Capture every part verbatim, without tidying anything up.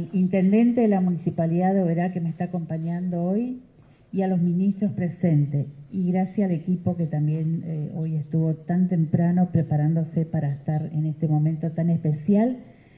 al intendente de la Municipalidad de Oberá que me está acompañando hoy y a los ministros presentes. Y gracias al equipo que también eh, hoy estuvo tan temprano preparándose para estar en este momento tan especial,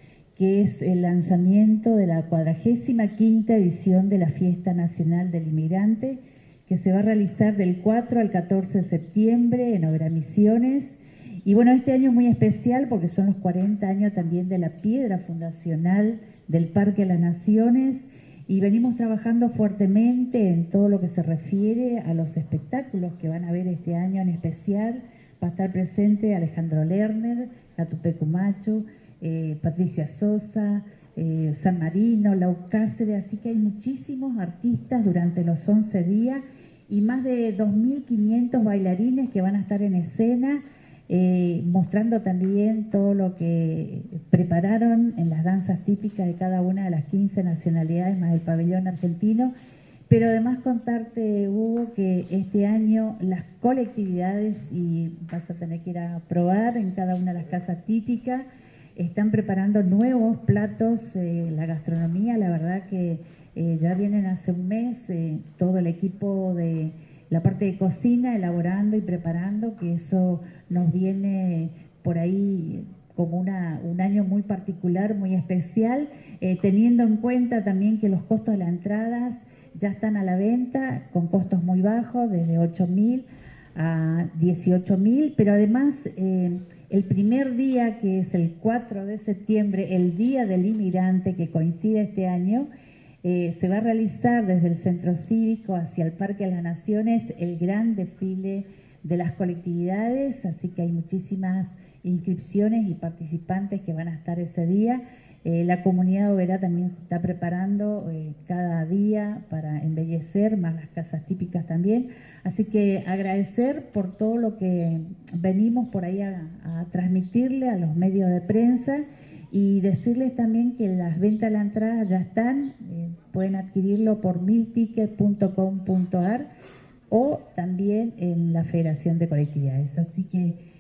que es el lanzamiento de la cuadragésima quinta edición de la Fiesta Nacional del Inmigrante, que se va a realizar del cuatro al catorce de septiembre en Oberá Misiones. Y bueno, este año es muy especial porque son los cuarenta años también de la piedra fundacional del Parque de las Naciones, y venimos trabajando fuertemente en todo lo que se refiere a los espectáculos que van a haber este año en especial. Va a estar presente Alejandro Lerner, Catupecu Macho, eh, Patricia Sosa, eh, San Marino, Lau Cáceres, así que hay muchísimos artistas durante los once días y más de dos mil quinientos bailarines que van a estar en escena, eh, mostrando también todo lo que prepararon en las danzas típicas de cada una de las quince nacionalidades más el pabellón argentino. Pero además contarte, Hugo, que este año las colectividades, y vas a tener que ir a probar en cada una de las casas típicas, están preparando nuevos platos. Eh, la gastronomía, la verdad que eh, ya vienen hace un mes eh, todo el equipo de la parte de cocina elaborando y preparando, que eso nos viene por ahí como una, un año muy particular, muy especial, eh, teniendo en cuenta también que los costos de las entradas ya están a la venta con costos muy bajos, desde ocho mil a dieciocho mil, pero además eh, el primer día, que es el cuatro de septiembre, el Día del Inmigrante, que coincide este año, eh, se va a realizar desde el Centro Cívico hacia el Parque de las Naciones el gran desfile de las colectividades, así que hay muchísimas inscripciones y participantes que van a estar ese día. Eh, la comunidad de Oberá también se está preparando eh, cada día para embellecer, más las casas típicas también. Así que agradecer por todo lo que venimos por ahí a, a transmitirle a los medios de prensa, y decirles también que las ventas de la entrada ya están, eh, pueden adquirirlo por milticket punto com punto ar o también en la Federación de Colectividades. Así que